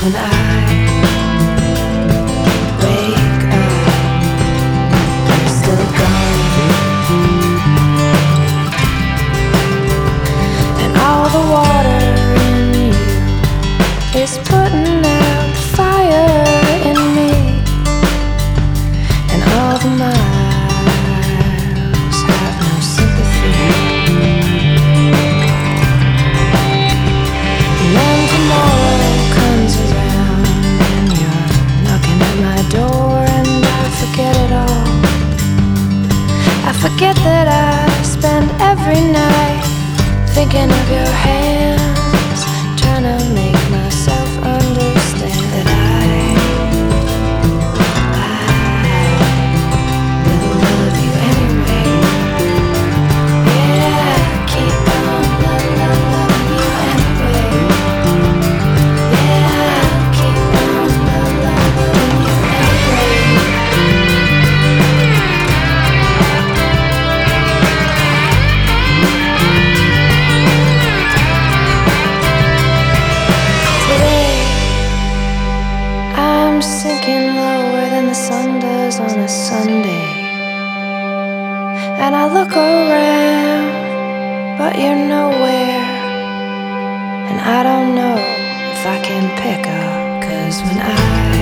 when I wake up, you're still gone. And all the water in you is putting out the fire in me. And all the miles have no sympathy. And then tomorrow comes around and you're knocking at my door, and I forget it all. I forget that I spend every night thinking of your hands, trying to make myself understand that I will love you anyway. Yeah, keep on loving you anyway. Yeah, keep on loving you anyway. Today, I'm sinking lower than the sun does on a Sunday. And I look around, but you're nowhere. And I don't know if I can pick up, 'cause when I